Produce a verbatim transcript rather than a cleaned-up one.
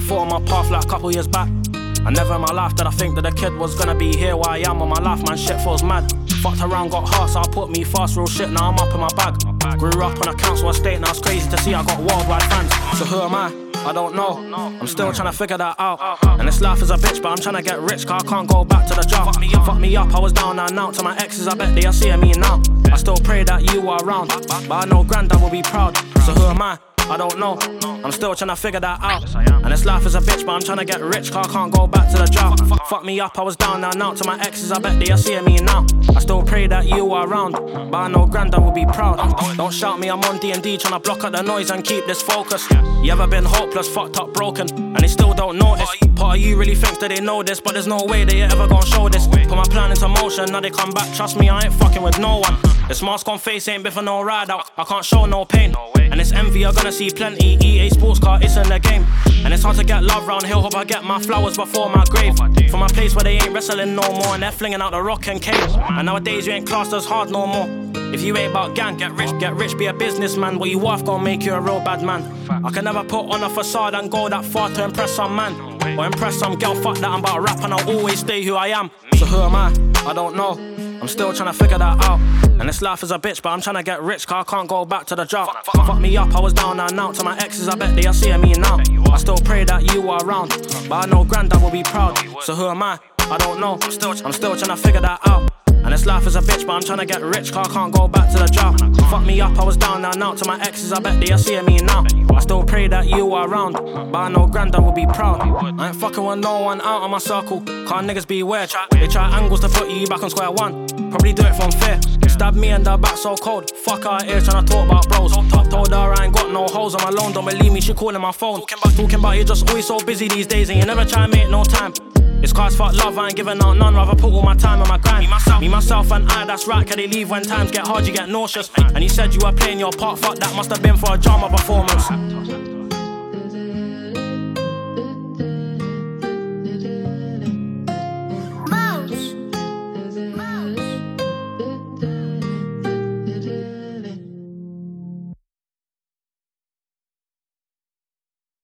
foot on my path like a couple years back. I never in my life did I think that the kid was gonna be here where I am on my life, man, shit feels mad. Fucked around, got hard, so I put me fast, real shit, now I'm up in my bag. Grew up on a council estate, now it's crazy to see I got worldwide fans. So who am I? I don't know, I'm still trying to figure that out. And this life is a bitch, but I'm trying to get rich, cause I can't go back to the job. Fuck me up, fuck me up, I was down and out. To my exes, I bet they are seeing me now. I still pray that you are around, but I know granddad will be proud. So who am I? I don't know, I'm still trying to figure that out. And this life is a bitch, but I'm trying to get rich, cause I can't go back to the job. Fuck me up, I was down and out. To my exes, I bet they are seeing me now. I still pray that you are around, but I know granddad will be proud. Don't shout me, I'm on D and D, trying to block out the noise and keep this focus. You ever been hopeless, fucked up, broken, and they still don't notice? Part of you really thinks that they know this, but there's no way that you're ever gonna show this. Put my plan into motion, now they come back, trust me, I ain't fucking with no one. This mask on face ain't biffing no ride out, I can't show no pain. And this envy, you're gonna see plenty. E A sports car, it's in the game. And it's hard to get love round here, hope I get my flowers before my grave. From a place where they ain't wrestling no more, and they're flinging out the rock and cane. And nowadays you ain't classed as hard no more. If you ain't about gang, get rich, get rich, be a businessman. What you worth gon' make you a real bad man. I can never put on a facade and go that far to impress some man, or impress some girl, fuck that, I'm about rap and I'll always stay who I am. So who am I? I don't know, I'm still trying to figure that out. And this life is a bitch, but I'm trying to get rich, cause I can't go back to the job. Fuck me up, I was down and out. To my exes, I bet they are seeing me now. I still pray that you are around, but I know granddad will be proud. So who am I? I don't know, I'm still, I'm still trying to figure that out. And this life is a bitch, but I'm trying to get rich, cause I can't go back to the job. Fuck me up, I was down and out. To my exes, I bet they are seeing me now. I still pray that you are around, but I know granddad will be proud. I ain't fucking with no one out of my circle, cause niggas be weird. They try angles to put you back on square one, probably do it from fear. Stab me in the back so cold, fuck her ears trying to talk about bros. Told her I ain't got no hoes on my loan, don't believe me, she calling my phone. Talking about you just always so busy these days, and you never try and make no time. It's cause fuck love, I ain't giving out none, rather put all my time on my grind. Me myself, me, myself and I, that's right, can they leave when times get hard, you get nauseous. And you said you were playing your part, fuck that, must have been for a drama performance.